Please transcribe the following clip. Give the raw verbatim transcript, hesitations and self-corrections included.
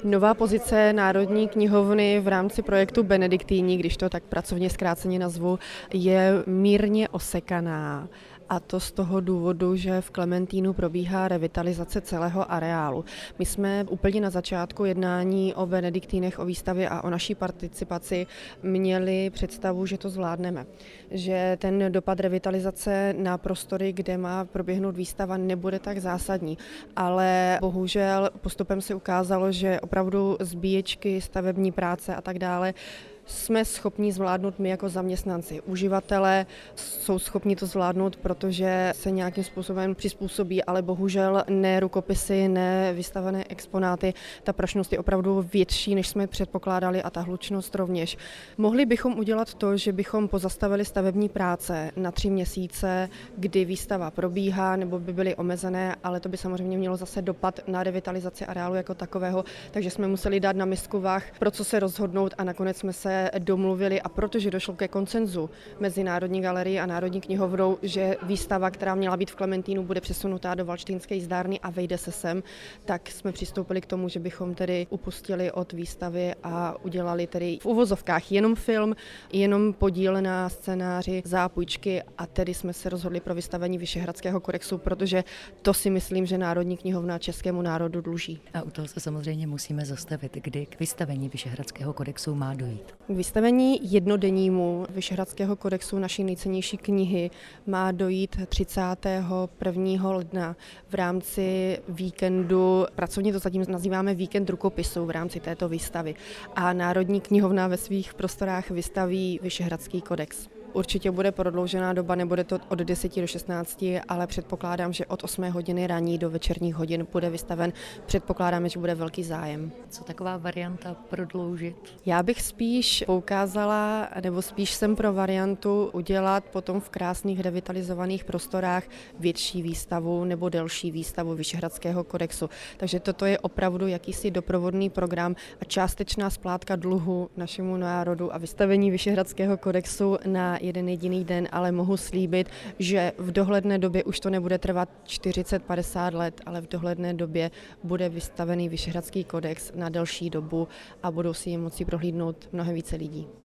Nová pozice Národní knihovny v rámci projektu Benediktini, když to tak pracovně zkráceně nazvu, je mírně osekaná. A to z toho důvodu, že v Klementínu probíhá revitalizace celého areálu. My jsme úplně na začátku jednání o Benediktínech, o výstavě a o naší participaci měli představu, že to zvládneme. Že ten dopad revitalizace na prostory, kde má proběhnout výstava, nebude tak zásadní. Ale bohužel postupem se ukázalo, že opravdu zbíječky, stavební práce a tak dále jsme schopni zvládnout my jako zaměstnanci. Uživatelé jsou schopni to zvládnout, protože se nějakým způsobem přizpůsobí, ale bohužel ne rukopisy, ne vystavené exponáty. Ta prašnost je opravdu větší, než jsme předpokládali a ta hlučnost rovněž. Mohli bychom udělat to, že bychom pozastavili stavební práce na tři měsíce, kdy výstava probíhá, nebo by byly omezené, ale to by samozřejmě mělo zase dopad na revitalizaci areálu jako takového, takže jsme museli dát na misku vah, pro co se rozhodnout a nakonec jsme se domluvili a protože došlo ke konsenzu mezi Národní galerií a Národní knihovnou, že výstava, která měla být v Klementínu, bude přesunutá do Valštejnské jízdárny a vejde se sem, tak jsme přistoupili k tomu, že bychom tedy upustili od výstavy a udělali tedy v uvozovkách jenom film, jenom podíl na scénáři, zápůjčky a tedy jsme se rozhodli pro vystavení Vyšehradského kodexu, protože to si myslím, že Národní knihovna českému národu dluží. A u toho se samozřejmě musíme zastavit, kdy k vystavení Vyšehradského kodexu má dojít. K vystavení jednodennímu Vyšehradského kodexu naší nejcennější knihy má dojít třicátého prvního ledna v rámci víkendu, pracovně to zatím nazýváme víkend rukopisů v rámci této výstavy. A Národní knihovna ve svých prostorách vystaví Vyšehradský kodex. Určitě bude prodloužená doba, nebude to od deseti do šestnácti, ale předpokládám, že od osmé hodiny raní do večerních hodin bude vystaven. Předpokládáme, že bude velký zájem. Co taková varianta prodloužit? Já bych spíš poukázala, nebo spíš jsem pro variantu udělat potom v krásných revitalizovaných prostorách větší výstavu nebo delší výstavu Vyšehradského kodexu. Takže toto je opravdu jakýsi doprovodný program a částečná splátka dluhu našemu národu a vystavení Vyšehradského kodexu na jeden jediný den, ale mohu slíbit, že v dohledné době už to nebude trvat čtyřicet padesát let, ale v dohledné době bude vystavený Vyšehradský kodex na delší dobu a budou si ji moci prohlídnout mnohem více lidí.